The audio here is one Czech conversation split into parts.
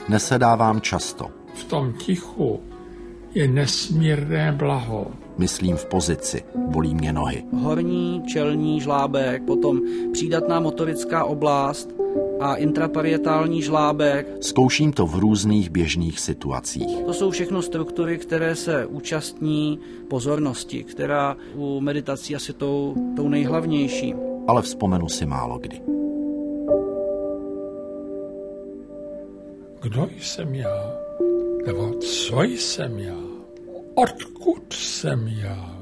Nesedávám často. V tom tichu je nesmírné blaho. Myslím v pozici, bolí mě nohy. Horní čelní žlábek, potom přídatná motorická oblast a intraparietální žlábek. Zkouším to v různých běžných situacích. To jsou všechno struktury, které se účastní pozornosti, která u meditací asi tou nejhlavnější. Ale vzpomenu si málo kdy. Kdo jsem já? Nebo co jsem já? Odkud jsem já?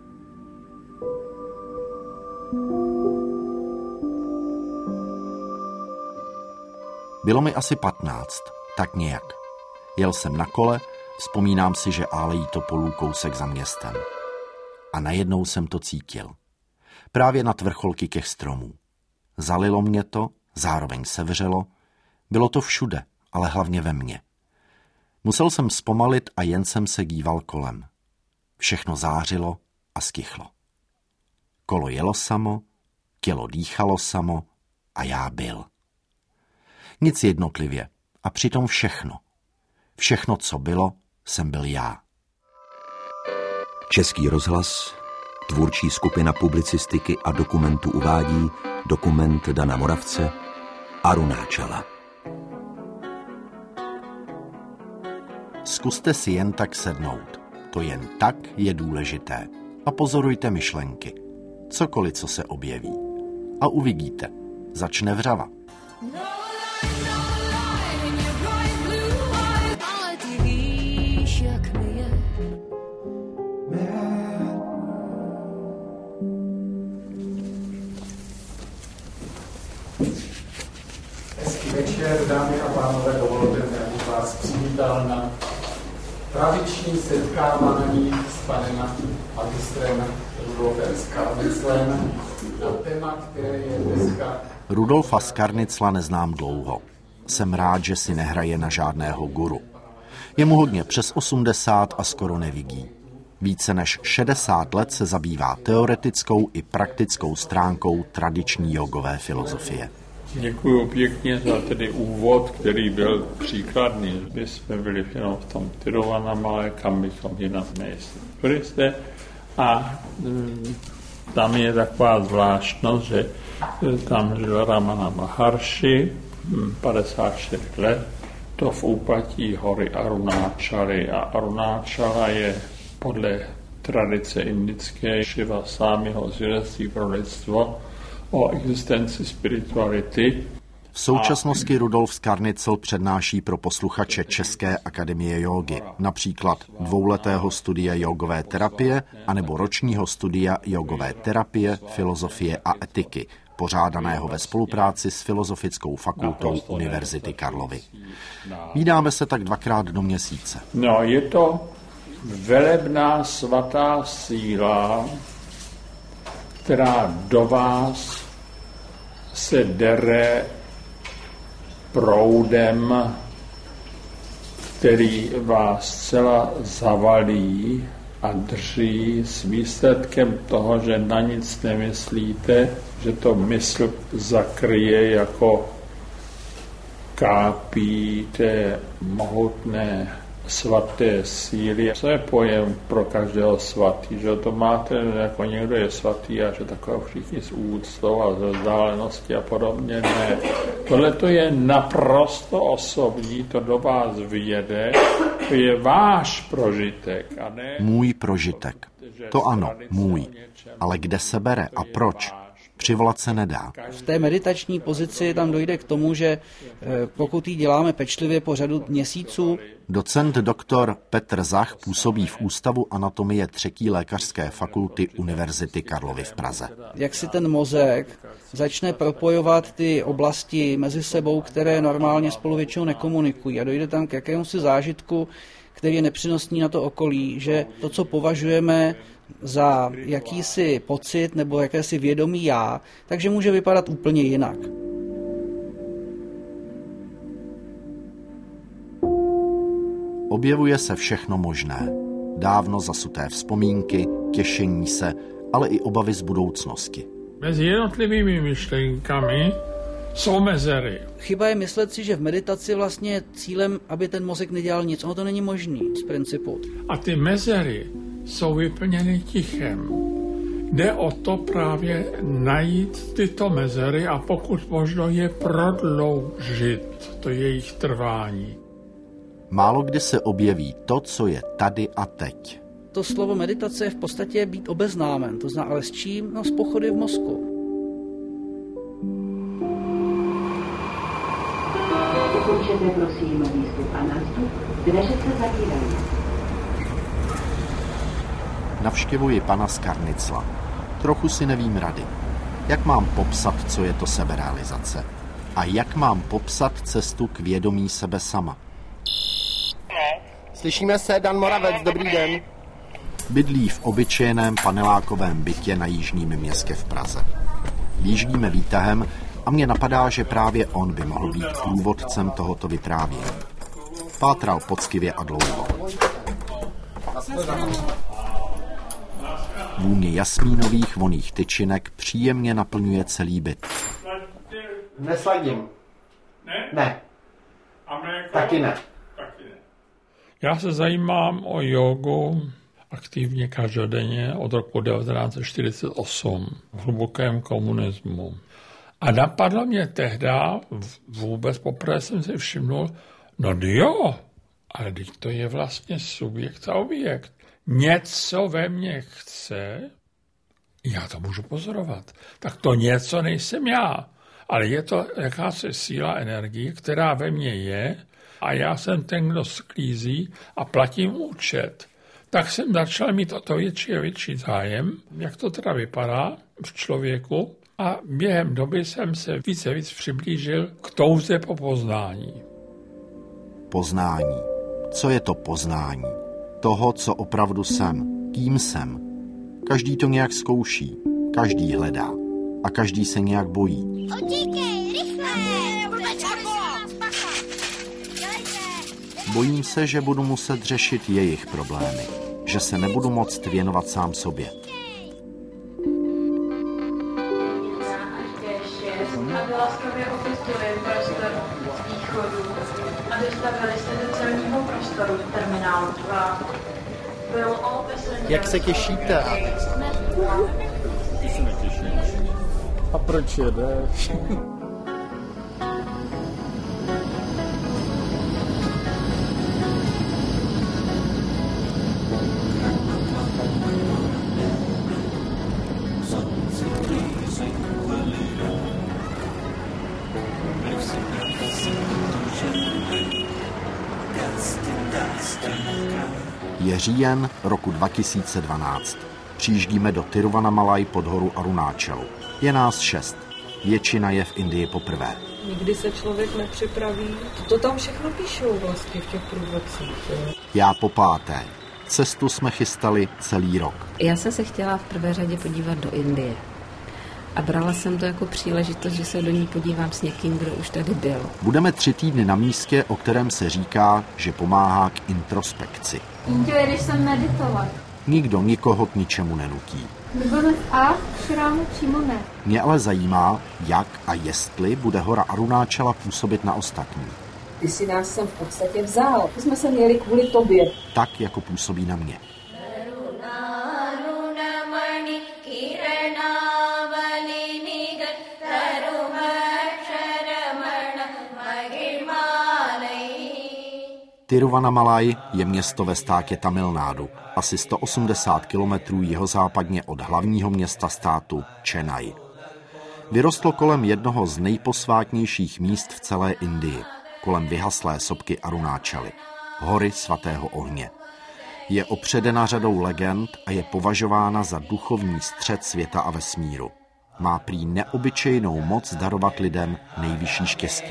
Bylo mi asi 15, tak nějak. Jel jsem na kole, vzpomínám si, že álejí topolů kousek za městem. A najednou jsem to cítil. Právě nad vrcholky těch stromů. Zalilo mě to, zároveň sevřelo. Bylo to všude, ale hlavně ve mně. Musel jsem zpomalit a jen jsem se díval kolem. Všechno zářilo a ztichlo. Kolo jelo samo, tělo dýchalo samo a já byl. Nic jednotlivě a přitom všechno. Všechno, co bylo, jsem byl já. Český rozhlas, tvůrčí skupina publicistiky a dokumentu uvádí dokument Dana Moravce Arunáčala. Zkuste si jen tak sednout. To jen tak je důležité. A pozorujte myšlenky. Cokoliv, co se objeví. A uvidíte. Začne vřava. Hezký večer, dámy a pánové, dovolte mi, abych vás přivítal na tradiční setkávání s panem magistrem Rudolfem Skarniclem na téma, které je dneska... Rudolfa Skarnicla neznám dlouho. Jsem rád, že si nehraje na žádného guru. Je mu hodně přes 80 a skoro nevidí. Více než 60 let se zabývá teoretickou i praktickou stránkou tradiční jogové filozofie. Děkuju pěkně za tedy úvod, který byl příkladný. My jsme byli jenom v tom Tiruvannamalai, kam bychom jinak nejistí turisté. A tam je taková zvláštnost, že tam žil Ramana Maharshi, 54 let, to v úpatí hory Arunáčaly. A Arunáčala je podle tradice indické Šiva Sámiho svědectví pro lidstvo o existenci spirituality. V současnosti Rudolf Skarnicl přednáší pro posluchače České akademie jógy, například dvouletého studia jogové terapie anebo ročního studia jogové terapie, filozofie a etiky, pořádaného ve spolupráci s Filozofickou fakultou Univerzity Karlovy. Vídáme se tak 2krát do měsíce. No, je to velebná svatá síla, která do vás se dere proudem, který vás zcela zavalí a drží s výsledkem toho, že na nic nemyslíte, že to mysl zakryje jako kápí té mohutné svaté síly. Co je pojem pro každého svatý? Že to máte, jako někdo je svatý a že takové všichni s úctou a ze vzdálenosti a podobně. Ne. Tohle to je naprosto osobní, to do vás vjede, to je váš prožitek. A ne můj prožitek. To ano, můj. Ale kde se bere a proč? Přivolat se nedá. V té meditační pozici tam dojde k tomu, že pokud ji děláme pečlivě po řadu měsíců. Docent doktor Petr Zach působí v Ústavu anatomie 3. lékařské fakulty Univerzity Karlovy v Praze. Jak si ten mozek začne propojovat ty oblasti mezi sebou, které normálně spolu většinou nekomunikují a dojde tam k jakémusi zážitku, který je nepřenosný na to okolí, že to, co považujeme za jakýsi pocit nebo jakési vědomí já, takže může vypadat úplně jinak. Objevuje se všechno možné. Dávno zasuté vzpomínky, těšení se, ale i obavy z budoucnosti. Mezi jednotlivými myšlenkami jsou mezery. Chyba je myslet si, že v meditaci vlastně je cílem, aby ten mozek nedělal nic. Ono to není možný z principu. A ty mezery jsou vyplněny tichem. Jde o to právě najít tyto mezery a pokud možno je prodloužit, to jejich trvání. Málo kdy se objeví to, co je tady a teď. To slovo meditace je v podstatě být obeznámen. To znamená, ale s čím? No, s pochody v mozku. Ukončete prosím výstup a nástup, dveře se zavírají. Navštěvuji pana z Karnicla. Trochu si nevím rady. Jak mám popsat, co je to seberealizace? A jak mám popsat cestu k vědomí sebe sama? Slyšíme se, Dan Moravec, dobrý den. Bydlí v obyčejném panelákovém bytě na Jižním Městě v Praze. Výjíždíme výtahem a mně napadá, že právě on by mohl být průvodcem tohoto vyprávění. Pátral poctivě a dlouho. Vůně jasmínových vonných tyčinek příjemně naplňuje celý byt. Nesladím. Ne. A mléko? Taky ne. Já se zajímám o jogu aktivně každodenně od roku 1948 v hlubokém komunismu. A napadlo mě tehda, vůbec poprvé jsem si všimnul, no jo, ale teď to je vlastně subjekt a objekt. Něco ve mně chce, já to můžu pozorovat. Tak to něco nejsem já, ale je to jakási síla energie, která ve mně je a já jsem ten, kdo sklízí a platím účet. Tak jsem začal mít o to větší a větší zájem, jak to teda vypadá v člověku a během doby jsem se více víc přiblížil k touze po poznání. Poznání. Co je to poznání? Toho, co opravdu jsem. Kým jsem? Každý to nějak zkouší. Každý hledá. A každý se nějak bojí. Utíkej, rychle! Bojím se, že budu muset řešit jejich problémy. Že se nebudu moct věnovat sám sobě. Aby laskavě opustili prostor východu a dostavili se do celního prostoru terminálu 2. Byl opesený... Jak se těšíte? Ty se netěšíš. A proč jedeš? Je říjen roku 2012. Přijíždíme do Tiruvannamalai pod horu Arunáčalu. Je nás 6. Většina je v Indii poprvé. Nikdy se člověk nepřipraví. To tam všechno píšou vlastně v těch průvodcích. Já po 5. Cestu jsme chystali celý rok. Já jsem se chtěla v prvé řadě podívat do Indie. A brala jsem to jako příležitost, že se do ní podívám s někým, kdo už tady byl. Budeme 3 týdny na místě, o kterém se říká, že pomáhá k introspekci. Jindě, jedeš sem meditovat. Nikdo nikoho k ničemu nenutí. Budeme v A, šrámu přímo ne. Mě ale zajímá, jak a jestli bude hora Arunáčala působit na ostatní. Ty si nás sem v podstatě vzal. My jsme se měli kvůli tobě. Tak, jako působí na mě. Tiruvannamalai je město ve státě Tamil Nadu, asi 180 kilometrů jihozápadně od hlavního města státu Chennai. Vyrostlo kolem jednoho z nejposvátnějších míst v celé Indii, kolem vyhaslé sopky Arunáčaly, hory svatého ohně. Je opředena řadou legend a je považována za duchovní střed světa a vesmíru. Má prý neobyčejnou moc darovat lidem nejvyšší štěstí.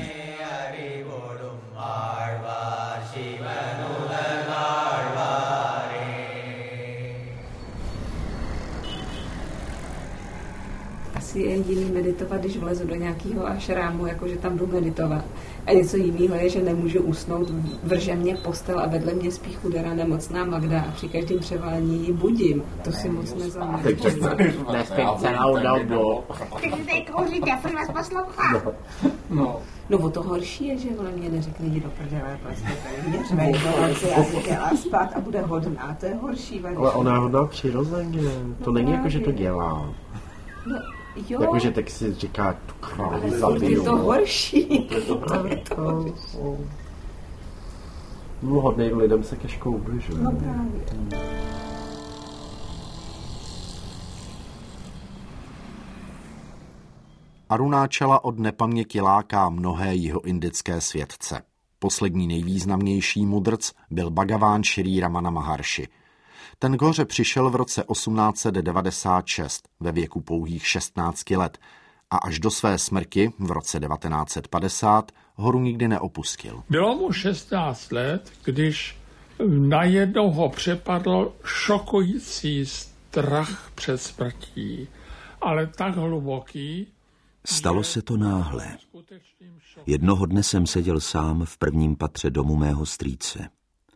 asi je jiný meditovat, když vlezu do nějakého ašrámu, jakože tam jdu meditovat. A něco jiného je, že nemůžu usnout, vrže mě postel a vedle mě spí chudera nemocná Magda a při každém převálení ji budím. To si moc nezajímá. Nespím celou dobu. Takže tady kouříte, furt vás poslouchá. No o to horší je, že ona mě neřekne, jdi do prdele, prostě tady mě řve, já si chtěla spát a bude hodná, to je horší. Ale ona je hodná přirozeně, to není jako, že to dělá. No, jo. Jakože tak si říká, tu králi zabiju. Je to horší. No hodným lidem se těžko ubližuje. No právě. Arunáčala od nepaměti láká mnohé jihoindické světce. Poslední nejvýznamnější mudrc byl Bhagaván Šrí Ramana Maharši. Ten k hoře přišel v roce 1896 ve věku pouhých 16 let a až do své smrti v roce 1950 horu nikdy neopustil. Bylo mu 16 let, když najednou ho přepadl šokující strach před smrtí, ale tak hluboký. Stalo se to náhle. Jednoho dne jsem seděl sám v prvním patře domu mého strýce.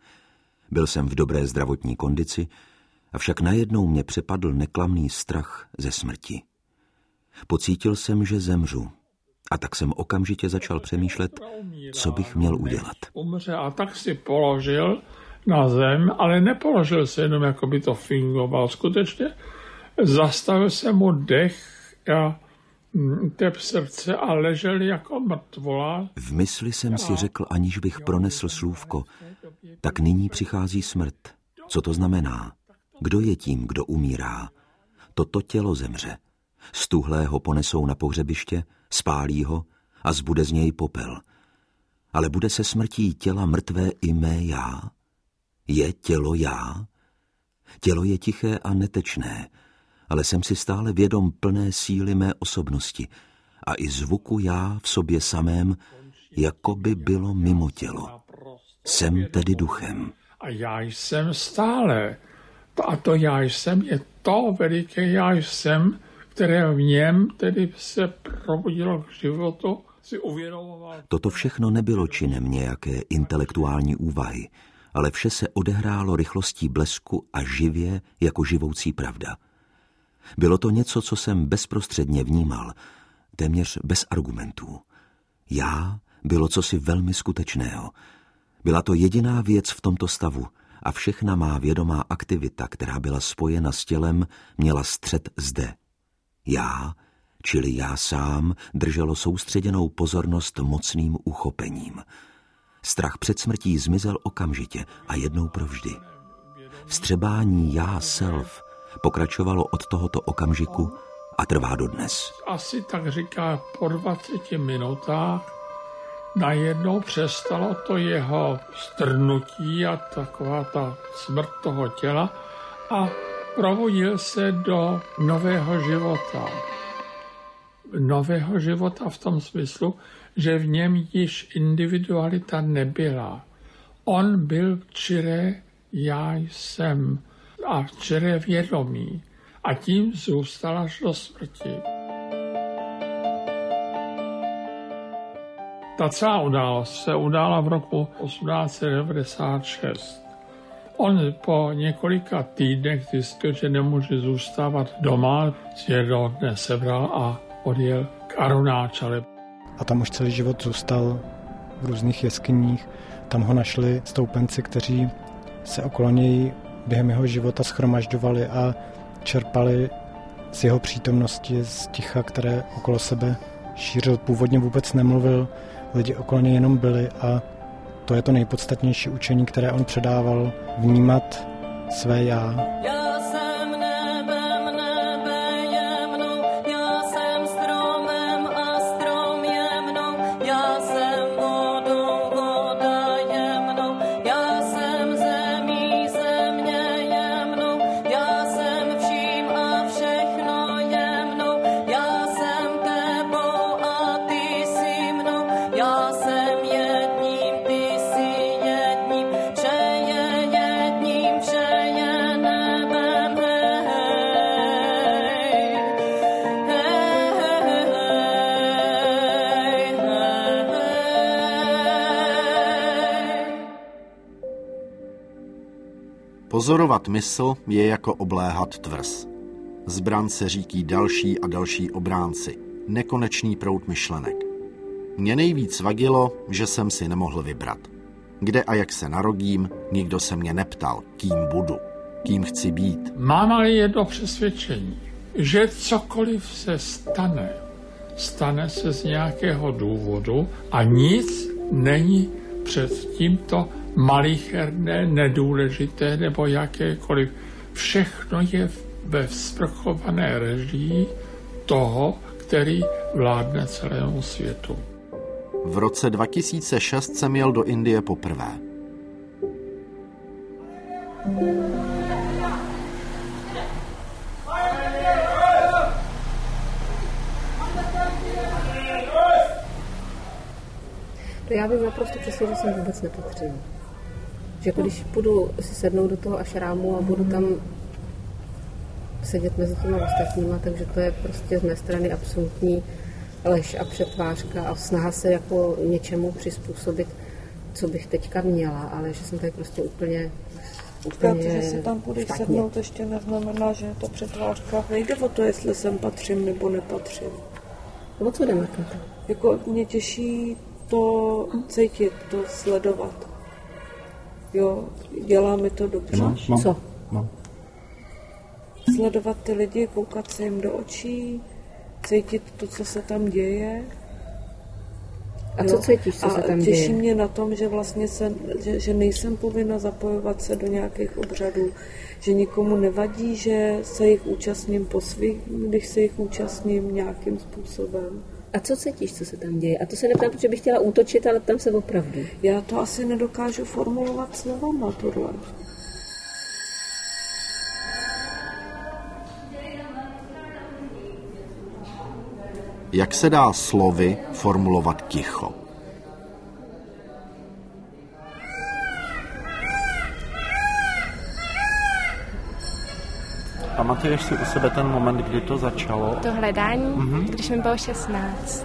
Byl jsem v dobré zdravotní kondici, avšak najednou mě přepadl neklamný strach ze smrti. Pocítil jsem, že zemřu, a tak jsem okamžitě začal přemýšlet, co bych měl udělat. Umře a tak si položil na zem, ale nepoložil se jenom, jako by to fingoval. Skutečně zastavil se mu dech a tep srdce a ležel jako mrtvola. V mysli jsem si řekl, aniž bych pronesl slůvko, tak nyní přichází smrt. Co to znamená? Kdo je tím, kdo umírá? Toto tělo zemře. Stuhlého ponesou na pohřebiště, spálí ho a zbude z něj popel. Ale bude se smrtí těla mrtvé i mé já? Je tělo já? Tělo je tiché a netečné, ale jsem si stále vědom plné síly mé osobnosti a i zvuku já v sobě samém, jako by bylo mimo tělo. Jsem tedy duchem. A já jsem stále. A to já jsem je to veliké já jsem, které v něm tedy se probudilo k životu, si uvědomoval. Toto všechno nebylo činem nějaké intelektuální úvahy, ale vše se odehrálo rychlostí blesku a živě jako živoucí pravda. Bylo to něco, co jsem bezprostředně vnímal, téměř bez argumentů. Já bylo cosi velmi skutečného. Byla to jediná věc v tomto stavu a všechna má vědomá aktivita, která byla spojena s tělem, měla střed zde. Já, čili já sám, drželo soustředěnou pozornost mocným uchopením. Strach před smrtí zmizel okamžitě a jednou provždy. Vstřebání já self pokračovalo od tohoto okamžiku a trvá dodnes. Asi tak říká po 20 minutách najednou přestalo to jeho strnutí a taková ta smrt toho těla a probudil se do nového života. Nového života v tom smyslu, že v něm již individualita nebyla. On byl čiré já jsem a čiré vědomí a tím zůstal až do smrti. Ta celá událost se udála v roku 1896. On po několika týdnech zjistil, že nemůže zůstávat doma, si jednoho dne sebral a odjel k Arunáčale. A tam už celý život zůstal v různých jeskyních. Tam ho našli stoupenci, kteří se okolo něj během jeho života shromažďovali a čerpali z jeho přítomnosti, z ticha, které okolo sebe šířil. Původně vůbec nemluvil, lidi okolo něj jenom byli a to je to nejpodstatnější učení, které on předával, vnímat své já. Jedním, přeje jedním, přeje nebem. Pozorovat mysl je jako obléhat tvrz. Zbran se říkí další a další obránci. Nekonečný proud myšlenek. Mě nejvíc vadilo, že jsem si nemohl vybrat. Kde a jak se narodím, nikdo se mě neptal, kým budu, kým chci být. Mám ale jedno přesvědčení, že cokoliv se stane, stane se z nějakého důvodu a nic není před tímto malicherné, nedůležité nebo jakékoliv. Všechno je ve svrchované režii toho, který vládne celému světu. V roce 2006 jsem jel do Indie poprvé. To já bych naprosto přesně, že jsem vůbec nepatřil. Že jako když půjdu si sednout do toho ašrámu a budu tam sedět mezi těma ostatníma, takže to je prostě z mé strany absolutní lež a přetvářka a snaha se jako něčemu přizpůsobit, co bych teďka měla, ale že jsem tady prostě úplně že si tam půjdeš sednout, ještě neznamená, že je to přetvářka. Nejde o to, jestli sem patřím nebo nepatřím. O co jde, Markéta? Jako mě těší to cítit, to sledovat. Jo, dělá mi to dobře. Co? Sledovat ty lidi, koukat se jim do očí, cítit to, co se tam děje. A co cítíš, co se tam děje? Těší mě na tom, že vlastně že nejsem povinna zapojovat se do nějakých obřadů, že nikomu nevadí, že se jich účastním po svých, když se jich účastním nějakým způsobem. A co cítíš, co se tam děje? A to se neptám, protože bych chtěla útočit, ale tam se opravdu. Já to asi nedokážu formulovat slovama, tohle. Jak se dá slovy formulovat ticho? Pamatuješ si u sebe ten moment, kdy to začalo? To hledání, když mi bylo 16.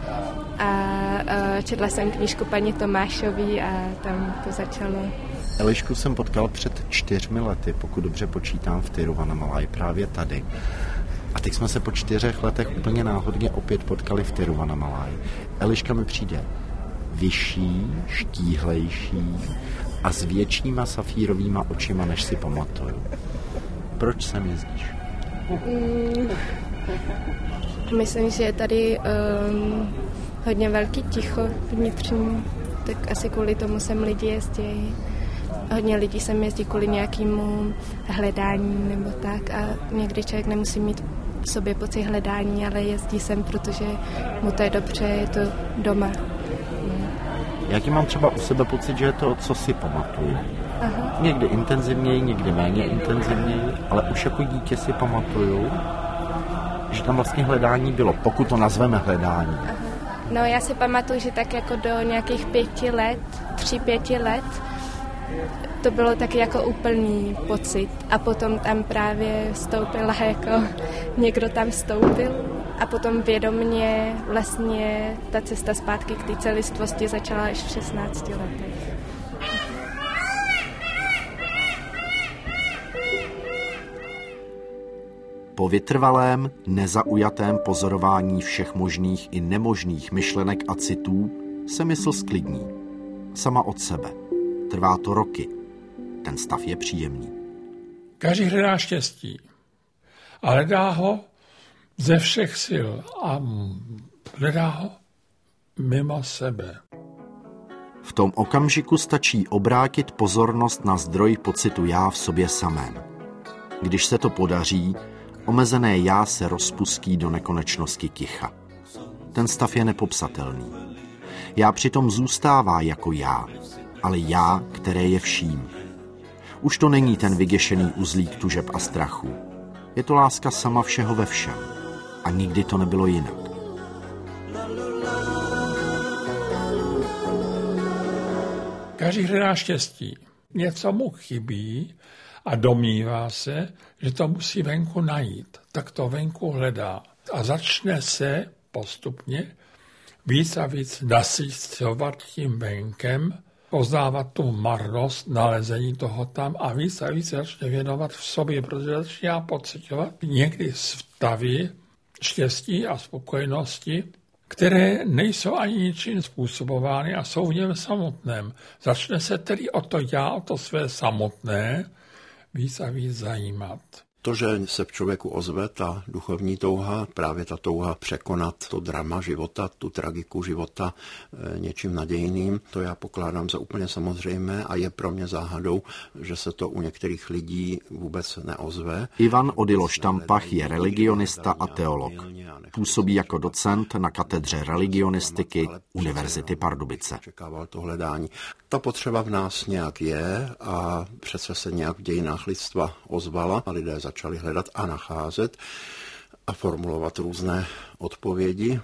A četla jsem knížku paní Tomášový a tam to začalo. Elišku jsem potkal před 4 lety, pokud dobře počítám, v Tiruvannamalai, právě tady. A teď jsme se po 4 letech úplně náhodně opět potkali v Tiruvannamalai. Eliška mi přijde vyšší, štíhlejší a s většíma safírovýma očima, než si pamatuju. Proč sem jezdíš? Myslím, že je tady hodně velký ticho vnitřní, tak asi kvůli tomu sem lidi jezdí. Hodně lidí sem jezdí kvůli nějakému hledání nebo tak a někdy člověk nemusí mít v sobě pocit hledání, ale jezdí sem, protože mu to je dobře, je to doma. Já ti mám třeba u sebe pocit, že je to, co si pamatuju. Aha. Někdy intenzivněji, někdy méně intenzivněji, ale už jako dítě si pamatuju, že tam vlastně hledání bylo, pokud to nazveme hledání. Aha. No já si pamatuju, že tak jako do nějakých 5 let, 3-5 let, to bylo taky jako úplný pocit. A potom tam právě vstoupila, jako někdo tam vstoupil a potom vědomně vlastně ta cesta zpátky k té celistvosti začala až v 16 letech. Po vytrvalém, nezaujatém pozorování všech možných i nemožných myšlenek a citů se mysl sklidní. Sama od sebe. Trvá to roky. Ten stav je příjemný. Každý hledá štěstí. A hledá ho ze všech sil. A hledá ho mimo sebe. V tom okamžiku stačí obrátit pozornost na zdroj pocitu já v sobě samém. Když se to podaří, omezené já se rozpustí do nekonečnosti ticha. Ten stav je nepopsatelný. Já přitom zůstává jako já, ale já, které je vším. Už to není ten vyděšený uzlík tužeb a strachu. Je to láska sama všeho ve všem. A nikdy to nebylo jinak. Každý hledá štěstí. Něco mu chybí a domnívá se, že to musí venku najít. Tak to venku hledá. A začne se postupně víc a víc nasycovat tím venkem, poznávat tu marnost nalezení toho tam a víc začne věnovat v sobě, protože začíná pociťovat někdy stavy štěstí a spokojenosti, které nejsou ani ničím způsobovány a jsou v něm samotném. Začne se tedy o to já, o to své samotné víc a víc zajímat. To, že se v člověku ozve ta duchovní touha, právě ta touha překonat to drama života, tu tragiku života něčím nadějným, to já pokládám za úplně samozřejmé a je pro mě záhadou, že se to u některých lidí vůbec neozve. Ivan Odilo Štampach je religionista a teolog. Působí jako docent na katedře religionistiky Univerzity Pardubice. Čekával to hledání. Ta potřeba v nás nějak je a přece se nějak v dějinách lidstva ozvala a lidé začali hledat a nacházet a formulovat různé odpovědi.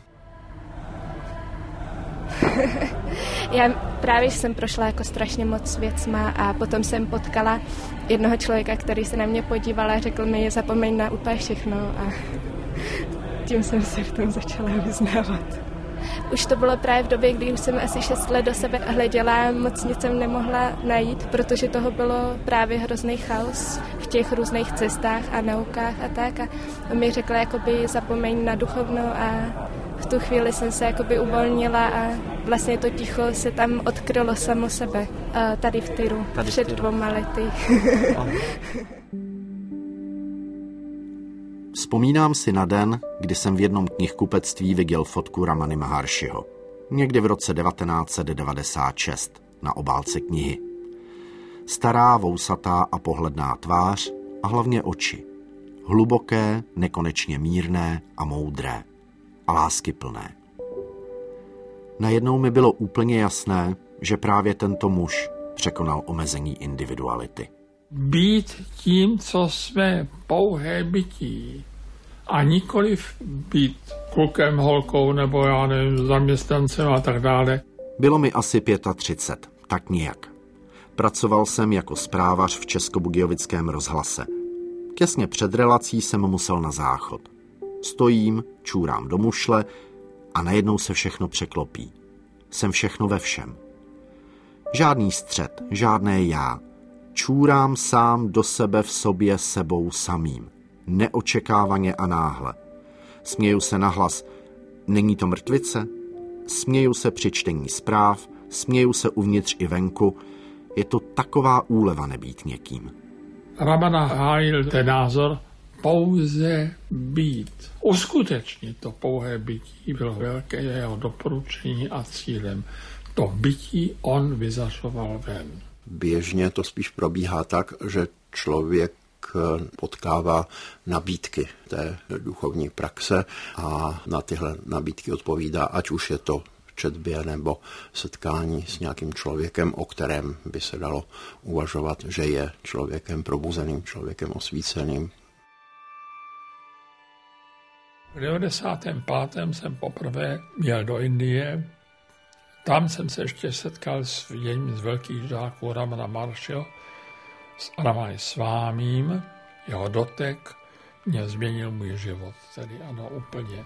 Já právě jsem prošla jako strašně moc věcma a potom jsem potkala jednoho člověka, který se na mě podíval a řekl mi, zapomeň na úplně všechno a tím jsem se v tom začala vyznávat. Už to bylo právě v době, kdy už jsem asi 6 let do sebe hleděla, moc nic jsem nemohla najít, protože toho bylo právě hrozný chaos v těch různých cestách a naukách a tak. A on mi řekla, jakoby zapomeň na duchovno a v tu chvíli jsem se jakoby uvolnila a vlastně to ticho se tam odkrylo samo sebe. Tady v Tyru, před 2 lety. Vzpomínám si na den, kdy jsem v jednom knihkupectví viděl fotku Ramany Maharshiho. Někdy v roce 1996 na obálce knihy. Stará, vousatá a pohledná tvář a hlavně oči. Hluboké, nekonečně mírné a moudré. A láskyplné. Najednou mi bylo úplně jasné, že právě tento muž překonal omezení individuality. Být tím, co jsme, pouhé bytí. A nikoliv být klukem, holkou nebo já nevím, zaměstnancem a tak dále. Bylo mi asi 35, tak nějak. Pracoval jsem jako zprávař v Českobudějovickém rozhlase. Těsně před relací jsem musel na záchod. Stojím, čůrám do mušle a najednou se všechno překlopí. Jsem všechno ve všem. Žádný střed, žádné já. Čůrám sám do sebe v sobě sebou samým. Neočekávaně a náhle. Směju se nahlas. Není to mrtvice? Směju se při čtení zpráv, směju se uvnitř i venku. Je to taková úleva nebýt někým. Ramana hájil ten názor pouze být. Uskutečnit to pouhé bytí bylo velké jeho doporučení a cílem. To bytí on vyzařoval ven. Běžně to spíš probíhá tak, že člověk potkává nabídky té duchovní praxe a na tyhle nabídky odpovídá, ať už je to v četbě nebo setkání s nějakým člověkem, o kterém by se dalo uvažovat, že je člověkem probuzeným, člověkem osvíceným. V 95. jsem poprvé jel do Indie. Tam jsem se ještě setkal s jedním z velkých žáků Ramana Maharshiho, s Ramany Svámím. Jeho dotek mě změnil můj život, tedy ano, úplně.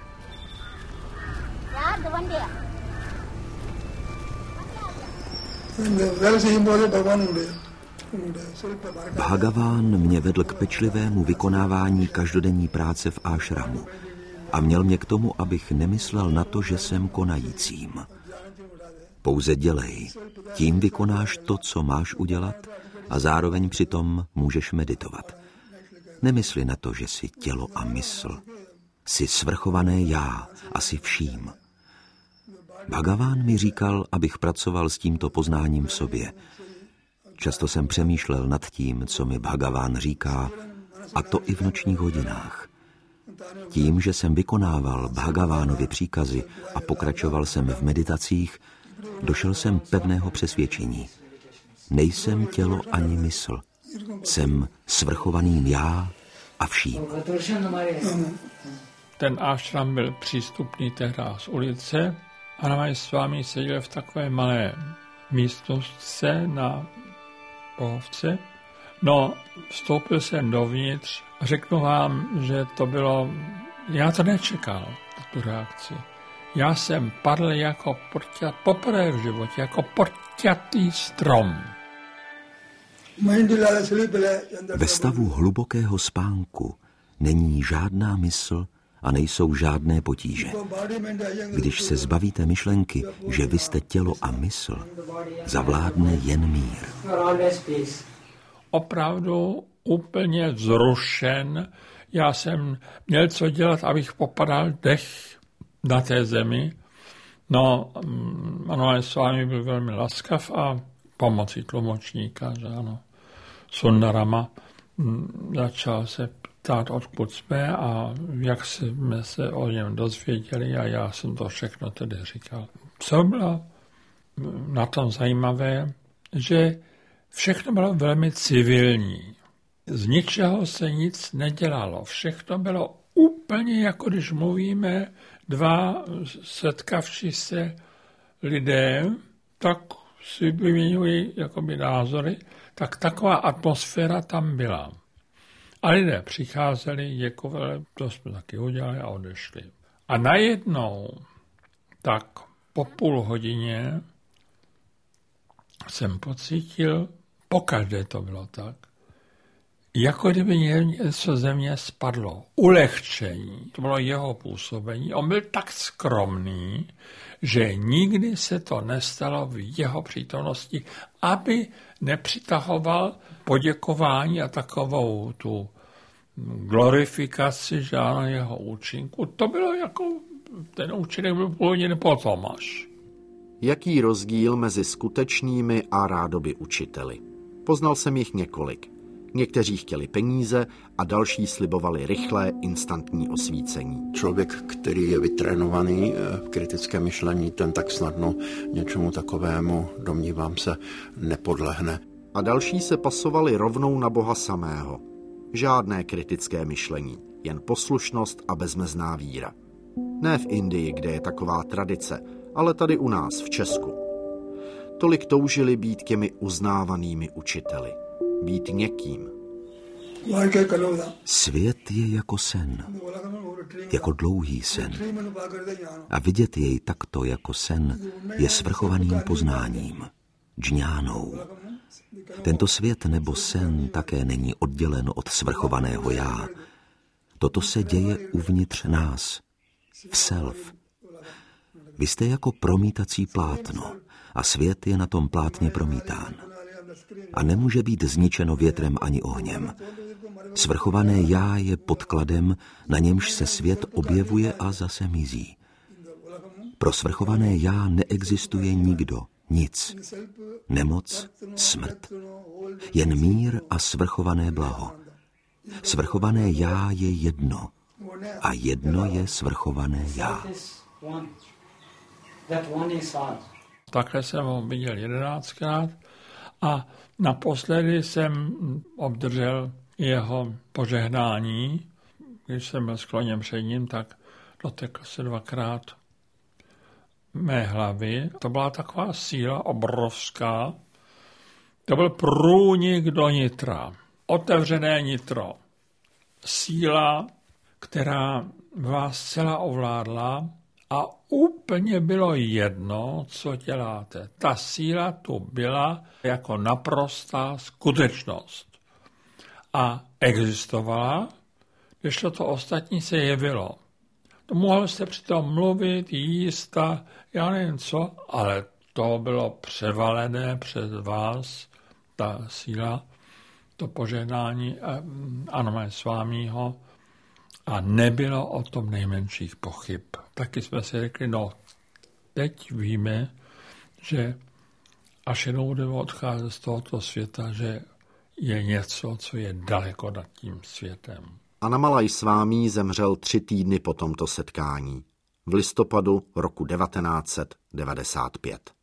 Bhagaván mě vedl k pečlivému vykonávání každodenní práce v ášramu a měl mě k tomu, abych nemyslel na to, že jsem konajícím. Pouze dělej, tím vykonáš to, co máš udělat a zároveň přitom můžeš meditovat. Nemysli na to, že jsi tělo a mysl. Jsi svrchované já a jsi vším. Bhagaván mi říkal, abych pracoval s tímto poznáním v sobě. Často jsem přemýšlel nad tím, co mi Bhagaván říká, a to i v nočních hodinách. Tím, že jsem vykonával Bhagavánovy příkazy a pokračoval jsem v meditacích, došel jsem pevného přesvědčení. Nejsem tělo ani mysl. Jsem svrchovaným já a vším. Ten ášram byl přístupný tehdy z ulice a Ramana Svámi seděl v takové malé místnostce na pohovce. No, vstoupil jsem dovnitř a řeknu vám, že to bylo... Já to nečekal, tu reakci. Já jsem padl jako porťa, poprvé v životě, jako štětý strom. Ve stavu hlubokého spánku není žádná mysl a nejsou žádné potíže. Když se zbavíte myšlenky, že vy jste tělo a mysl, zavládne jen mír. Opravdu úplně vzrušen. Já jsem měl co dělat, abych popadal dech na té zemi. No, ano, s vámi byl velmi laskav a pomocí tlumočníka, že ano, Sundarama, začal se ptát, odkud jsme a jak jsme se o něm dozvěděli a já jsem to všechno tedy říkal. Co bylo na tom zajímavé, že všechno bylo velmi civilní. Z ničeho se nic nedělalo. Všechno bylo úplně jako když mluvíme dva setkavší se lidé, tak si vyměňují jakoby názory, tak taková atmosféra tam byla. A lidé přicházeli, děkovali, to jsme taky udělali a odešli. A najednou, tak po půl hodině jsem pocítil, pokaždé to bylo tak, jako kdyby něco ze mě spadlo. Ulehčení, to bylo jeho působení. On byl tak skromný, že nikdy se to nestalo v jeho přítomnosti, aby nepřitahoval poděkování a takovou tu glorifikaci žádného jeho účinku. To bylo jako, ten účinek byl původně potom až. Jaký rozdíl mezi skutečnými a rádoby učiteli? Poznal jsem jich několik. Někteří chtěli peníze a další slibovali rychlé, instantní osvícení. Člověk, který je vytrénovaný v kritickém myšlení, ten tak snadno něčemu takovému, domnívám se, nepodlehne. A další se pasovali rovnou na Boha samého. Žádné kritické myšlení, jen poslušnost a bezmezná víra. Ne v Indii, kde je taková tradice, ale tady u nás, v Česku. Tolik toužili být těmi uznávanými učiteli. Být někým. Svět je jako sen, jako dlouhý sen. A vidět jej takto jako sen je svrchovaným poznáním, džňánou. Tento svět nebo sen také není oddělen od svrchovaného já. Toto se děje uvnitř nás, v self. Vy jste jako promítací plátno a svět je na tom plátně promítán. A nemůže být zničeno větrem ani ohněm. Svrchované já je podkladem, na němž se svět objevuje a zase mizí. Pro svrchované já neexistuje nikdo, nic. Nemoc, smrt. Jen mír a svrchované blaho. Svrchované já je jedno. A jedno je svrchované já. Takhle jsem ho viděl 11krát a naposledy jsem obdržel jeho požehnání. Když jsem byl skloněn před ním, tak dotekl se 2krát mé hlavy. To byla taková síla obrovská. To byl průnik do nitra. Otevřené nitro. Síla, která vás zcela ovládla a úplně bylo jedno, co děláte. Ta síla tu byla jako naprostá skutečnost. A existovala, když to ostatní se jevilo. To mohl jste přitom mluvit, jíst a já nevím co, ale to bylo převalené před vás, ta síla, to požehnání Anamaya Svámího a nebylo o tom nejmenších pochyb. Taky jsme si řekli, no teď víme, že až jednou budeme odcházet z tohoto světa, že je něco, co je daleko nad tím světem. Annamalai Svámí zemřel 3 týdny po tomto setkání. V listopadu roku 1995.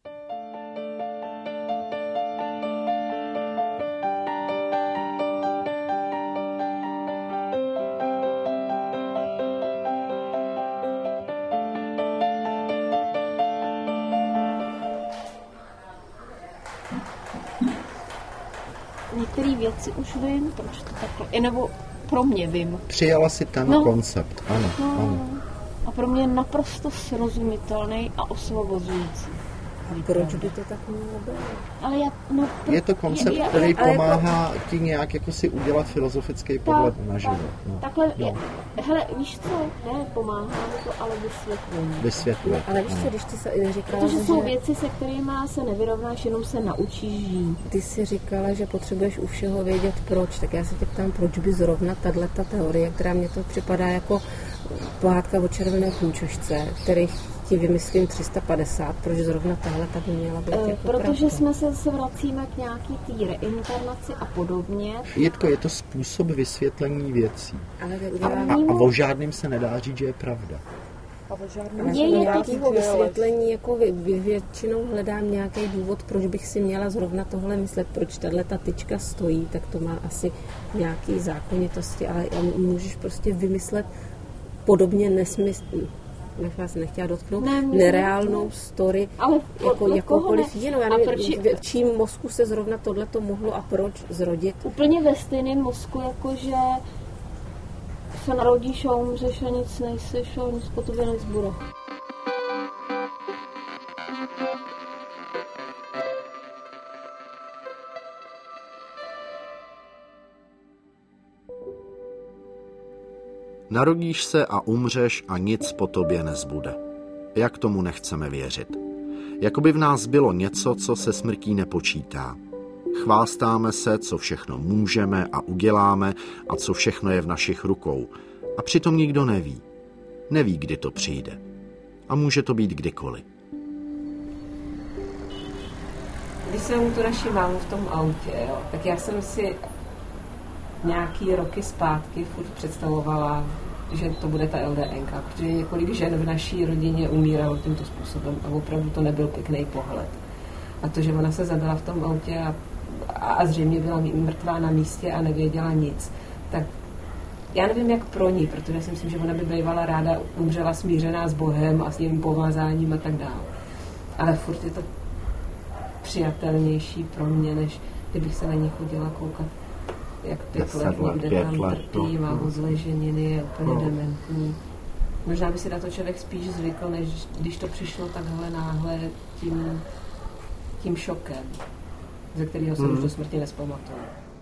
Některé věci už vím, proč to takhle, i nebo pro mě vím. Přijala si ten koncept, ano. A pro mě je naprosto srozumitelný a osvobozující. A proč by to tak mělo být? Ale je to koncept, který pomáhá ti nějak jako si udělat filozofický pohled na život. No. Takhle, hele, víš co? Ne, pomáhá mi to, ale vysvětluje. Ale víš co, když ty se říkala, protože jsou věci, se kterými se nevyrovnáš, jenom se naučíš žít. Ty jsi říkala, že potřebuješ u všeho vědět proč, tak já se tě ptám, proč by zrovna tato teorie, která mě to připadá jako pohádka o červené kůčošce, kterých ti vymyslím 350, proč zrovna tahle by měla být jako protože jsme se vracíme k nějaký té reinkarnaci a podobně. Jitko, je to způsob vysvětlení věcí. Ale a o žádným se nedá říct, že je pravda. Nějakého vysvětlení, jako většinou hledám nějaký důvod, proč bych si měla zrovna tohle myslet, proč ta tyčka stojí, tak to má asi nějaký zákonitosti, ale můžeš prostě vymyslet podobně nesmyslný. Bych vás nechtěla dotknout, nereálnou story, ale jako jakoukoliv jinou. Já nevím, v čím mozku se zrovna tohleto mohlo a proč zrodit. Úplně ve stejném mozku, jakože se narodíš a umřeš a nic nejseš a nic po tobě nezbude. Narodíš se a umřeš a nic po tobě nezbude. Jak tomu nechceme věřit? Jakoby v nás bylo něco, co se smrtí nepočítá. Chvástáme se, co všechno můžeme a uděláme a co všechno je v našich rukou. A přitom nikdo neví. Neví, kdy to přijde. A může to být kdykoliv. Když jsem tu naši mámu v tom autě, jo, tak já jsem si nějaký roky zpátky furt představovala, že to bude ta LDNka, protože několik žen v naší rodině umíralo tímto způsobem a opravdu to nebyl pěkný pohled. A to, že ona se zabila v tom autě a zřejmě byla mrtvá na místě a nevěděla nic, tak já nevím, jak pro ní, protože si myslím, že ona by bývala ráda umřela smířená s Bohem a s tím povázáním a tak dále. Ale furt je to přijatelnější pro mě, než kdybych se na ní chodila koukat, jak 5 let někde tam trpí, má uzleženiny, je úplně dementní. Možná by si na to člověk spíš zvykl, než když to přišlo takhle náhle tím šokem, ze kterého se už do smrti nespamatuju.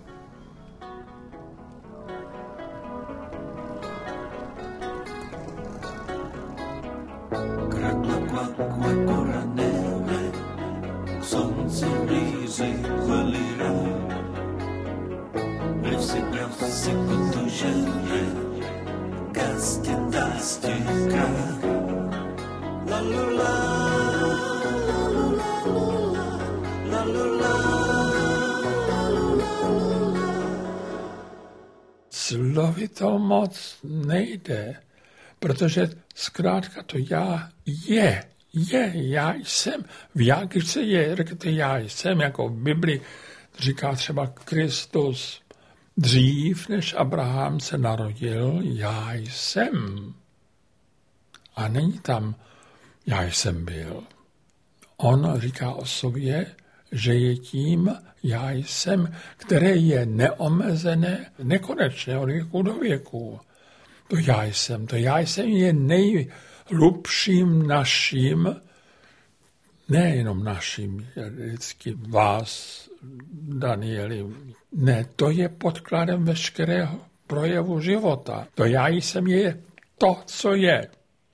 Slovy to moc nejde, protože zkrátka to já já jsem. V Jákyřce je já jsem, jako v Bibli říká třeba Kristus, dřív než Abraham se narodil, já jsem. A není tam, já jsem byl. On říká o sobě, že je tím já jsem, které je neomezené, nekonečné od věku do věku. To já jsem je nejhlubším naším, nejenom naším, vždycky vás, Danieli, ne, to je podkladem veškerého projevu života. To já jsem je to, co je.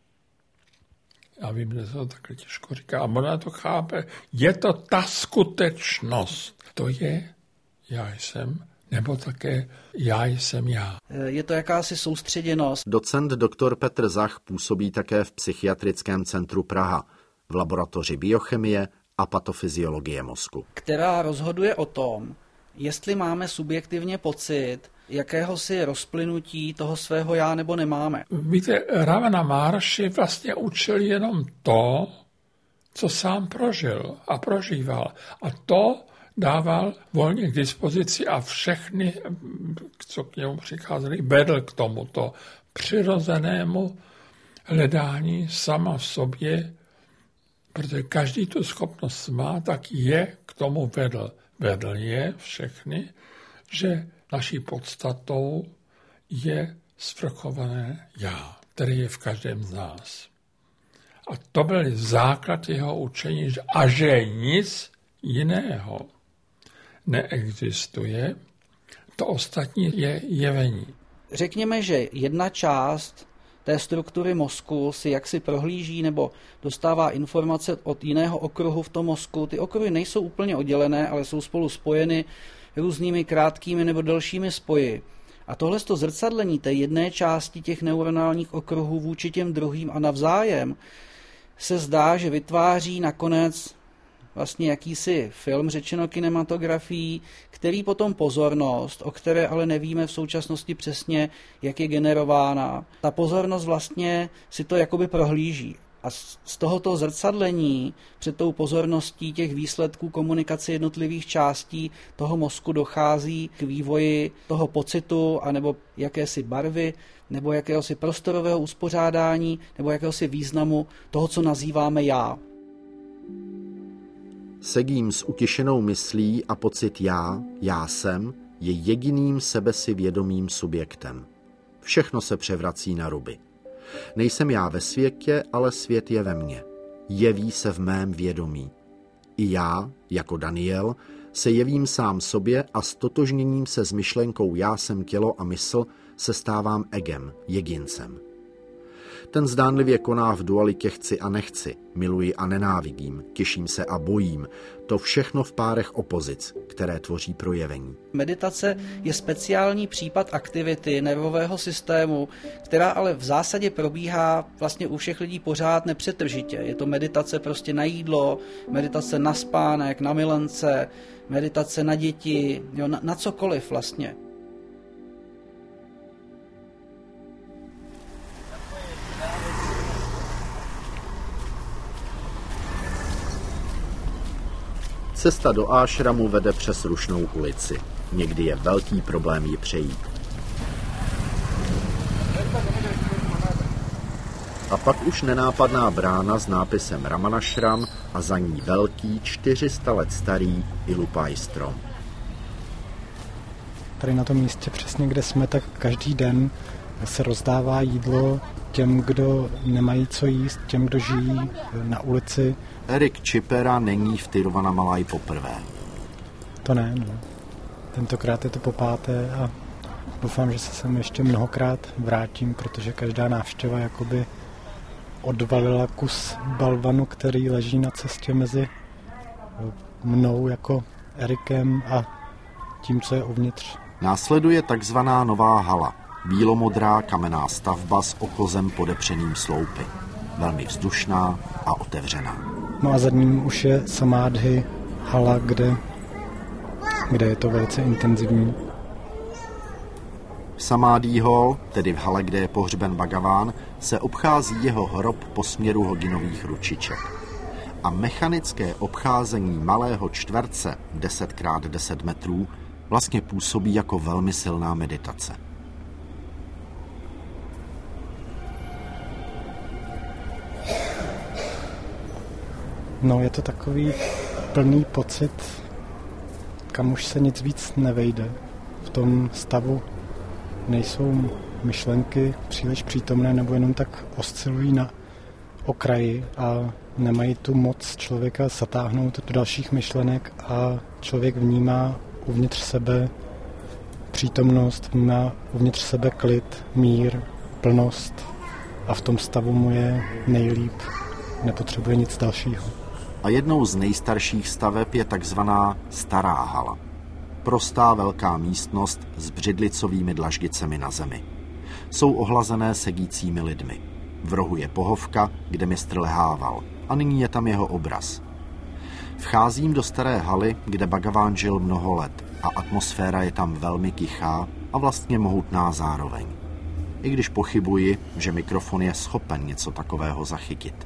Já vím, že se to takhle těžko říká, a ona to chápe. Je to ta skutečnost. To je já jsem, nebo také já jsem já. Je to jakási soustředěnost. Docent dr. Petr Zach působí také v Psychiatrickém centru Praha, v laboratoři biochemie a patofyziologie mozku. Která rozhoduje o tom, jestli máme subjektivně pocit jakéhosi rozplynutí toho svého já nebo nemáme. Víte, Ravana Maharshi vlastně učil jenom to, co sám prožil a prožíval. A to dával volně k dispozici a všechny, co k němu přicházeli, vedl k tomuto přirozenému hledání sama v sobě, protože každý tu schopnost má, tak je k tomu vedl. Vedl je všechny, že naší podstatou je svrchované já, které je v každém z nás. A to byl základ jeho učení, a že nic jiného neexistuje, to ostatní je jevení. Řekněme, že jedna část té struktury mozku si jaksi prohlíží nebo dostává informace od jiného okruhu v tom mozku. Ty okruhy nejsou úplně oddělené, ale jsou spolu spojeny různými krátkými nebo delšími spoji. A tohle zrcadlení té jedné části těch neuronálních okruhů vůči těm druhým a navzájem se zdá, že vytváří nakonec vlastně jakýsi film, řečeno kinematografií, který potom pozornost, o které ale nevíme v současnosti přesně, jak je generována, ta pozornost vlastně si to jakoby prohlíží. A z tohoto zrcadlení před tou pozorností těch výsledků komunikace jednotlivých částí toho mozku dochází k vývoji toho pocitu anebo jakési barvy, nebo jakéhosi prostorového uspořádání, nebo jakéhosi významu toho, co nazýváme já. Segím s utěšenou myslí a pocit já jsem, je jediným sebesi vědomým subjektem. Všechno se převrací na ruby. Nejsem já ve světě, ale svět je ve mně. Jeví se v mém vědomí. I já, jako Daniel, se jevím sám sobě a stotožněním se s myšlenkou já jsem tělo a mysl se stávám egem, jedincem. Ten zdánlivě koná v dualitě chci a nechci, miluji a nenávidím, těším se a bojím. To všechno v párech opozic, které tvoří projevení. Meditace je speciální případ aktivity nervového systému, která ale v zásadě probíhá vlastně u všech lidí pořád nepřetržitě. Je to meditace prostě na jídlo, meditace na spánek, na milence, meditace na děti, na cokoliv vlastně. Cesta do ášramu vede přes rušnou ulici. Někdy je velký problém ji přejít. A pak už nenápadná brána s nápisem Ramanašram a za ní velký 400 let starý ilupáj strom. Tady na tom místě přesně, kde jsme, tak každý den se rozdává jídlo těm, kdo nemají co jíst, těm, kdo žijí na ulici. Erik Čipera není v Tiruvannamalai poprvé. To ne, no. Tentokrát je to popáté a doufám, že se sem ještě mnohokrát vrátím, protože každá návštěva jakoby odvalila kus balvanu, který leží na cestě mezi mnou jako Erikem a tím, co je uvnitř. Následuje takzvaná nová hala. Bílomodrá kamenná stavba s okozem podepřeným sloupy. Velmi vzdušná a otevřená. No a za ním už je samádhy hala, kde je to velice intenzivní. V Samádhi hall, tedy v hale, kde je pohřben Bhagaván, se obchází jeho hrob po směru hodinových ručiček. A mechanické obcházení malého čtverce 10x10 metrů vlastně působí jako velmi silná meditace. No, je to takový plný pocit, kam už se nic víc nevejde. V tom stavu nejsou myšlenky příliš přítomné nebo jenom tak oscilují na okraji a nemají tu moc člověka zatáhnout do dalších myšlenek a člověk vnímá uvnitř sebe přítomnost, vnímá uvnitř sebe klid, mír, plnost a v tom stavu mu je nejlíp, nepotřebuje nic dalšího. A jednou z nejstarších staveb je takzvaná stará hala. Prostá velká místnost s břidlicovými dlaždicemi na zemi. Jsou ohlazené sedícími lidmi. V rohu je pohovka, kde mistr lehával, a nyní je tam jeho obraz. Vcházím do staré haly, kde Bhagaván žil mnoho let a atmosféra je tam velmi tichá a vlastně mohutná zároveň. I když pochybuji, že mikrofon je schopen něco takového zachytit.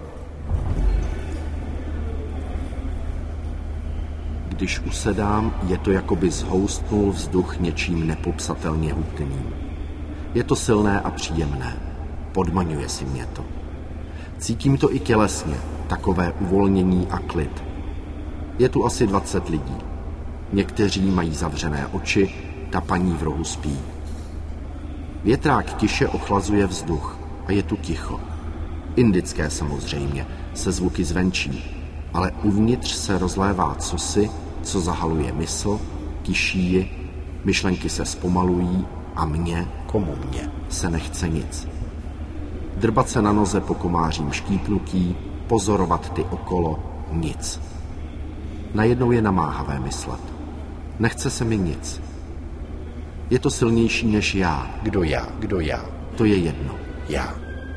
Když usedám, je to, jako by zhoustnul vzduch něčím nepopsatelně hutným. Je to silné a příjemné. Podmaňuje si mě to. Cítím to i tělesně, takové uvolnění a klid. Je tu asi 20 lidí. Někteří mají zavřené oči, ta paní v rohu spí. Větrák tiše ochlazuje vzduch a je tu ticho. Indické samozřejmě, se zvuky zvenčí, ale uvnitř se rozlévá cosi, co zahaluje mysl, tiší ji, myšlenky se zpomalují a mně, komu mě, se nechce nic. Drbat se na noze po komářím štípnutí, pozorovat ty okolo, nic. Najednou je namáhavé myslet. Nechce se mi nic. Je to silnější než já. Kdo já? Kdo já? To je jedno. Já.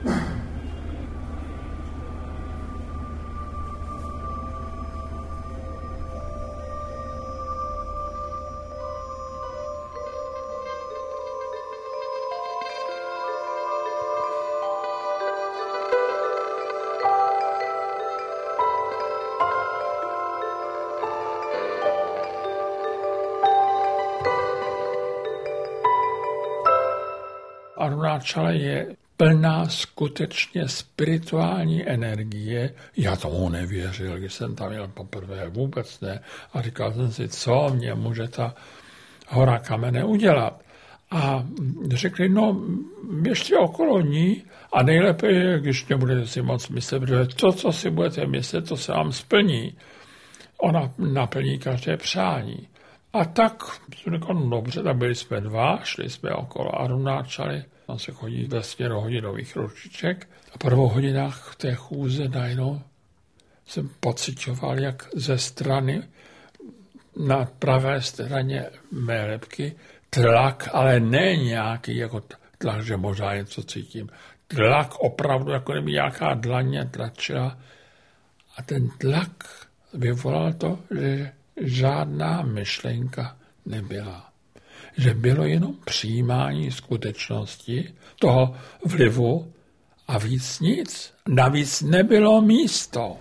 Arunáčala je plná skutečně spirituální energie. Já tomu nevěřil, když jsem tam jel poprvé, vůbec ne. A říkal jsem si, co mě může ta hora kamene udělat. A řekli, no, běžte okolo ní a nejlépe je, když nebudete si moc myslet, protože to, co si budete myslet, to se vám splní. Ona naplní každé přání. A tak jsem říkal, no dobře, tak byli jsme dva, šli jsme okolo Arunáčaly, tam se chodí ve směru hodinových ručiček. A po 2 hodinách v té chůze najednou jsem pociťoval, jak ze strany na pravé straně mé lebky tlak, ale ne nějaký jako tlak, že možná něco cítím. Tlak opravdu, jako kdyby nějaká dlaně tlačila. A ten tlak vyvolal to, že žádná myšlenka nebyla. Že bylo jenom přijímání skutečnosti, toho vlivu a víc nic. Navíc nebylo místo.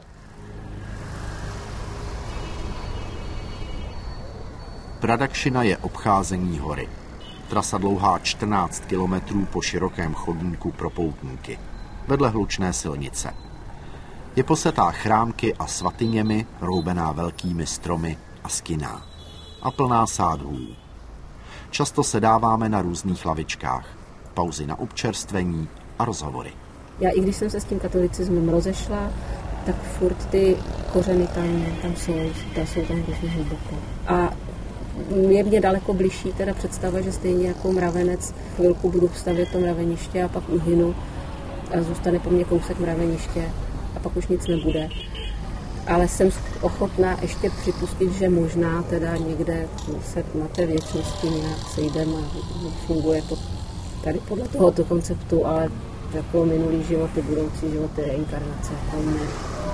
Pradakšina je obcházení hory. Trasa dlouhá 14 kilometrů po širokém chodníku pro poutníky. Vedle hlučné silnice. Je posetá chrámky a svatyněmi, roubená velkými stromy a skinná. A plná sádhů. Často sedáváme na různých lavičkách. Pauzy na občerstvení a rozhovory. Já i když jsem se s tím katolicismem rozešla, tak furt ty kořeny tam jsou tam hrozně hluboko. A je mě daleko bližší teda představa, že stejně jako mravenec chvilku budu stavět to mraveniště a pak uhynu a zůstane po mně kousek mraveniště a pak už nic nebude. Ale jsem ochotná ještě připustit, že možná teda někde se na té věčnosti nějak sejdeme a funguje to tady podle tohoto konceptu, ale jako minulý životy, budoucí životy, reinkarnace, to ne.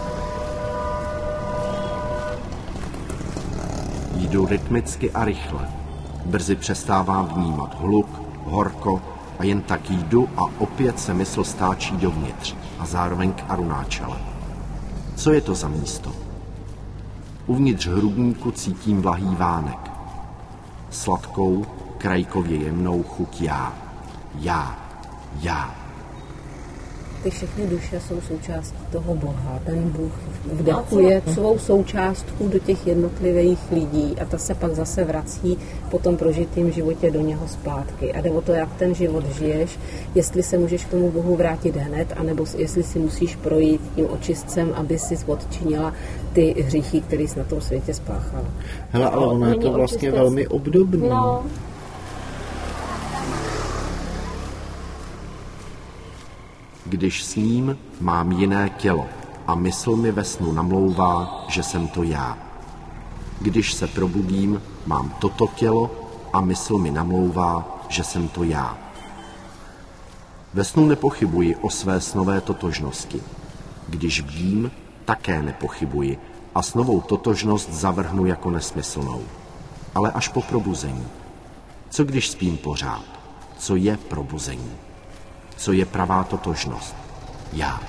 Jdu rytmicky a rychle. Brzy přestávám vnímat hluk, horko a jen tak jdu a opět se mysl stáčí dovnitř a zároveň k Arunáčale. Co je to za místo? Uvnitř hrudníku cítím vlahý vánek. Sladkou, krajkově jemnou chuť já. Ty všechny duše jsou součástí toho Boha. Ten Bůh vdechuje svou součástku do těch jednotlivých lidí a ta se pak zase vrací po tom prožitým životě do něho zpátky. A jde o to, jak ten život žiješ, jestli se můžeš k tomu Bohu vrátit hned, anebo jestli si musíš projít tím očistcem, aby si odčinila ty hříchy, které jsi na tom světě spáchala. Hele, ale ono je to vlastně velmi obdobné. No. Když sním, mám jiné tělo a mysl mi ve snu namlouvá, že jsem to já. Když se probudím, mám toto tělo a mysl mi namlouvá, že jsem to já. Ve snu nepochybuji o své snové totožnosti. Když bdím, také nepochybuji a snovou totožnost zavrhnu jako nesmyslnou. Ale až po probuzení. Co když spím pořád? Co je probuzení? Co je pravá totožnost? Já.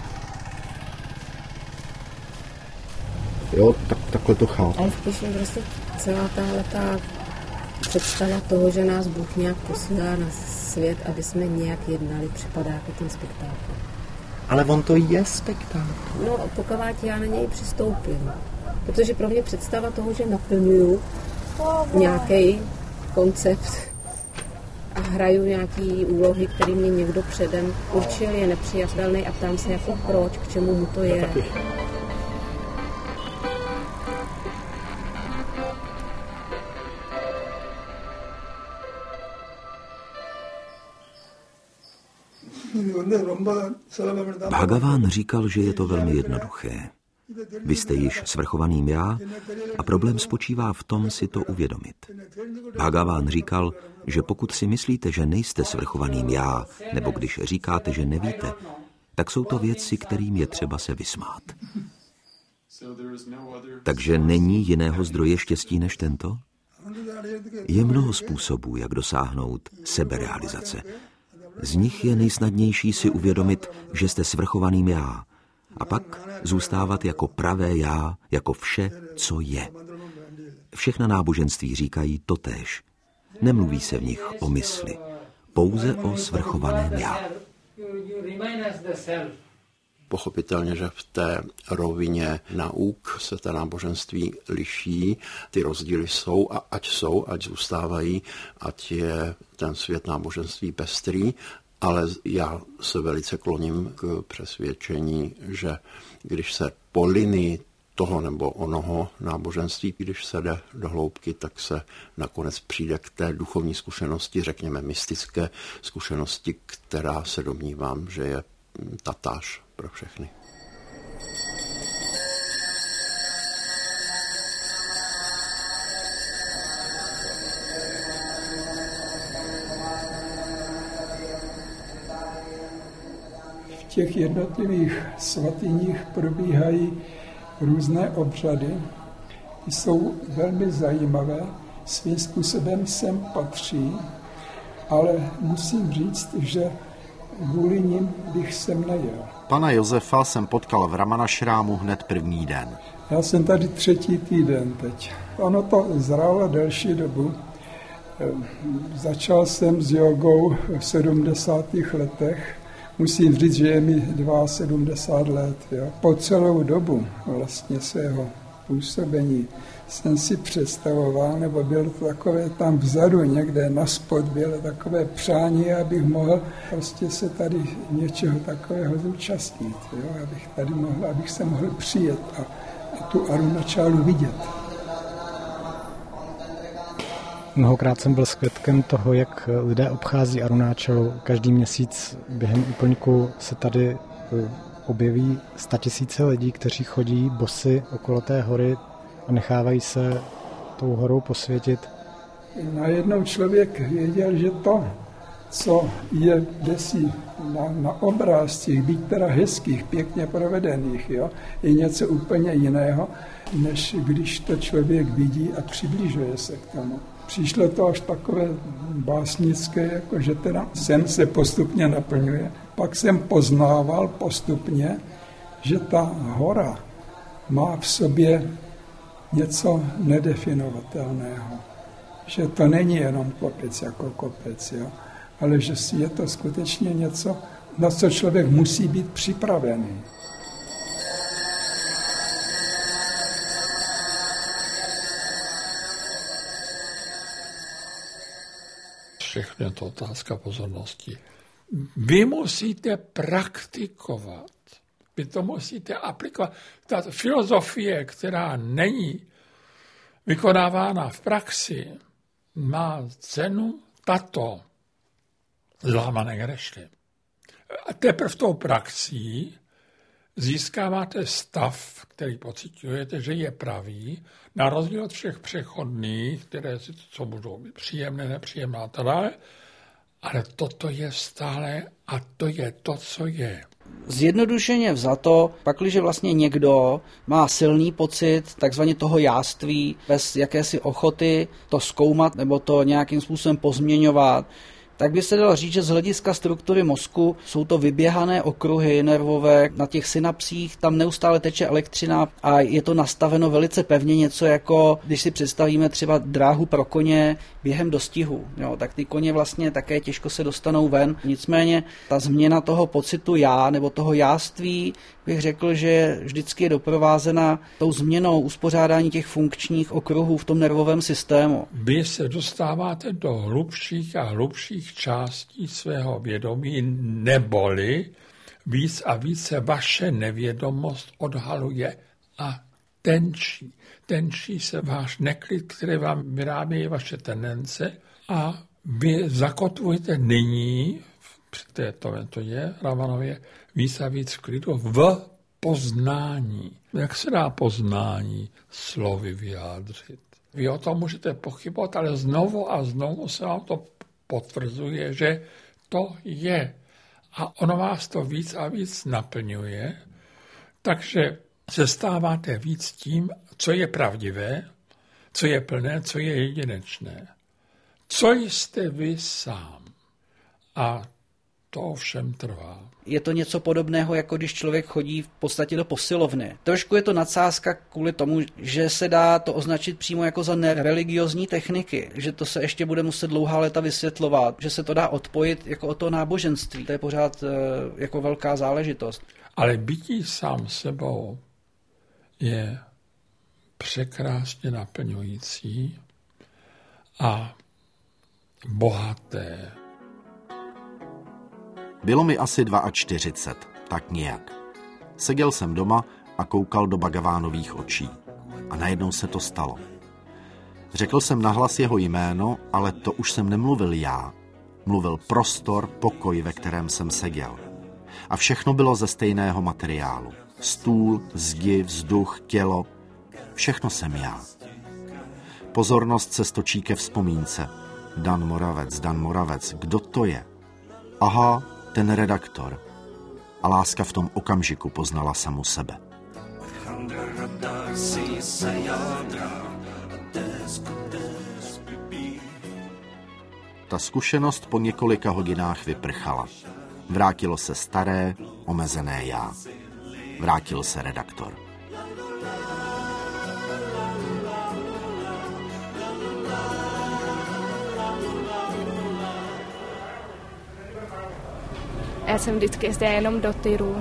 Jo, takhle to chápu. Ale spíš mi prostě celá tahleta představa toho, že nás Bůh nějak posílá na svět, aby jsme nějak jednali, připadá jako ten spektákl. Ale on to je spektákl. No, pokud já na něj přistoupím. Protože pro mě představa toho, že naplňuju nějaký koncept a hraju nějaký úlohy, které mě někdo předem určil, je nepřijatelný a ptám se jako proč, k čemu mu to je. Bhagavan říkal, že je to velmi jednoduché. Vy jste již svrchovaným já a problém spočívá v tom si to uvědomit. Bhagavan říkal, že pokud si myslíte, že nejste svrchovaným já, nebo když říkáte, že nevíte, tak jsou to věci, kterým je třeba se vysmát. Takže není jiného zdroje štěstí než tento? Je mnoho způsobů, jak dosáhnout seberealizace. Z nich je nejsnadnější si uvědomit, že jste svrchovaným já, a pak zůstávat jako pravé já, jako vše, co je. Všechna náboženství říkají totéž. Nemluví se v nich o mysli, pouze o svrchovaném já. Pochopitelně, že v té rovině nauk se ta náboženství liší, ty rozdíly jsou a ať zůstávají, ať je ten svět náboženství pestrý, ale já se velice kloním k přesvědčení, že když se po linii toho nebo onoho náboženství, když se jde do hloubky, tak se nakonec přijde k té duchovní zkušenosti, řekněme mystické zkušenosti, která se domnívám, že je tatáž pro všechny. V těch jednotlivých svatyních probíhají různé obřady. Jsou velmi zajímavé, svým způsobem sem patří, ale musím říct, že kvůli nim bych sem nejel. Pana Josefa jsem potkal v Ramanašrámu hned první den. Já jsem tady 3. týden teď. Ono to zrálo delší dobu. Začal jsem s jogou v 70. letech. Musím říct, že je mi 72 let. Jo. Po celou dobu vlastně svého působení jsem si představoval, nebo bylo to takové tam vzadu někde na spod, bylo takové přání, abych mohl prostě se tady něčeho takového zúčastnit, jo, abych se mohl přijet a tu Arunačálu vidět. Mnohokrát jsem byl svědkem toho, jak lidé obchází Arunáčalu. Každý měsíc během úplňku se tady objeví 100 000 lidí, kteří chodí bosy okolo té hory a nechávají se tou horou posvětit. Najednou člověk věděl, že to, co je desí na obrázcích, byť teda hezkých, pěkně provedených, jo, je něco úplně jiného, než když to člověk vidí a přibližuje se k tomu. Přišlo to až takové básnické, jako že teda sen se postupně naplňuje. Pak jsem poznával postupně, že ta hora má v sobě něco nedefinovatelného. Že to není jenom kopec jako kopec, jo? Ale že je to skutečně něco, na co člověk musí být připravený. Všechno je to otázka pozornosti. Vy musíte praktikovat. Vy to musíte aplikovat. Ta filozofie, která není vykonávána v praxi, má cenu tato zlámané grešly. A teprve tou praxí získáváte stav, který pociťujete, že je pravý, na rozdíl od všech přechodných, které si co budou být příjemné, nepříjemné a tak dále, ale toto je stále a to je to, co je. Zjednodušeně vzato, pakliže vlastně někdo má silný pocit takzvaně toho jáství, bez jakési ochoty to zkoumat nebo to nějakým způsobem pozměňovat, tak by se dalo říct, že z hlediska struktury mozku jsou to vyběhané okruhy nervové, na těch synapsích tam neustále teče elektřina a je to nastaveno velice pevně, něco jako, když si představíme třeba dráhu pro koně během dostihu, jo, tak ty koně vlastně také těžko se dostanou ven. Nicméně ta změna toho pocitu já nebo toho jáství bych řekl, že vždycky je doprovázena tou změnou uspořádání těch funkčních okruhů v tom nervovém systému. Vy se dostáváte do hlubších a hlubších menších částí svého vědomí, neboli víc a více vaše nevědomost odhaluje a tenčí se váš neklid, který vám vyrábějí vaše tendence a vy zakotvujete nyní při této metodě Ravanově víc a víc klidu v poznání. Jak se dá poznání slovy vyjádřit? Vy o tom můžete pochybovat, ale znovu a znovu se vám to potvrzuje, že to je. A ono vás to víc a víc naplňuje, takže se stáváte víc tím, co je pravdivé, co je plné, co je jedinečné. Co jste vy sám? A to ovšem trvá. Je to něco podobného, jako když člověk chodí v podstatě do posilovny. Trošku je to nadsázka kvůli tomu, že se dá to označit přímo jako za nereligiozní techniky, že to se ještě bude muset dlouhá léta vysvětlovat, že se to dá odpojit jako od toho náboženství. To je pořád jako velká záležitost. Ale bytí sám sebou je překrásně naplňující a bohaté. Bylo mi asi 42, tak nějak. Seděl jsem doma a koukal do Bhagavánových očí. A najednou se to stalo. Řekl jsem nahlas jeho jméno, ale to už jsem nemluvil já. Mluvil prostor, pokoj, ve kterém jsem seděl. A všechno bylo ze stejného materiálu. Stůl, zdi, vzduch, tělo. Všechno jsem já. Pozornost se stočí ke vzpomínce. Dan Moravec, kdo to je? Aha, ten redaktor. A láska v tom okamžiku poznala samu sebe. Ta zkušenost po několika hodinách vyprchala. Vrátilo se staré, omezené já. Vrátil se redaktor. Já jsem vždycky jezdila jenom do tyru.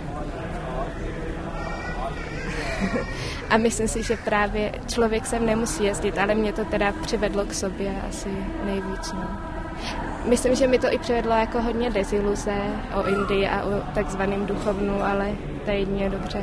A myslím si, že právě člověk sem nemusí jezdit, ale mě to teda přivedlo k sobě asi nejvíc. No. Myslím, že mi to i přivedlo jako hodně deziluze o Indii a o takzvaném duchovnu, ale to je jedině dobře.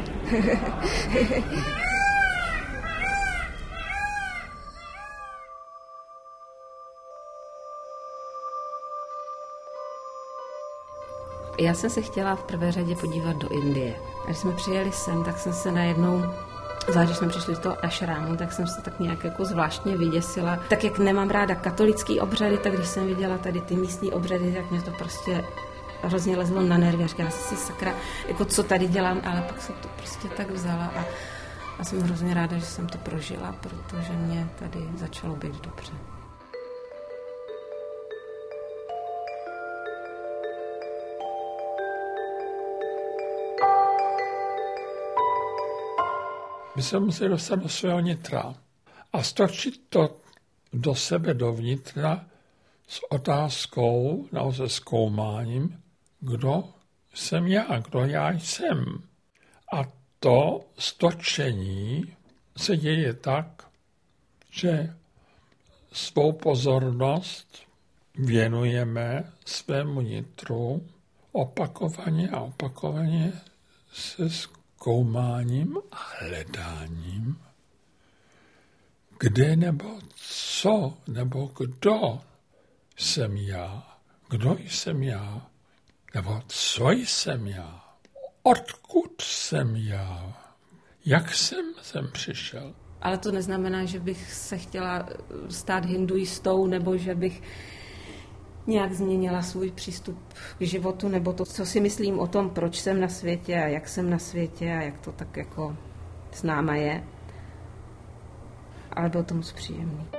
Já jsem se chtěla v prvé řadě podívat do Indie. A když jsme přijeli sem, tak jsem se najednou, zvlášť když jsme přišli do toho ašrámu, tak jsem se tak nějak jako zvláštně vyděsila. Tak jak nemám ráda katolický obřady, tak když jsem viděla tady ty místní obřady, tak mě to prostě hrozně lezlo na nervy. A říkala jsem si sakra, jako co tady dělám, ale pak jsem to prostě tak vzala a jsem hrozně ráda, že jsem to prožila, protože mě tady začalo být dobře. My se museli dostat do svého nitra a stočit to do sebe dovnitra s otázkou, naozaj zkoumáním, kdo jsem já, kdo já jsem. A to stočení se děje tak, že svou pozornost věnujeme svému nitru opakovaně se zkoumáním a hledáním, kde nebo co nebo kdo jsem já, nebo co jsem já, odkud jsem já, jak jsem sem přišel. Ale to neznamená, že bych se chtěla stát hinduistou, nebo že bych nějak změnila svůj přístup k životu, nebo to, co si myslím o tom, proč jsem na světě a jak jsem na světě a jak to tak jako s náma je. Ale bylo to moc příjemný.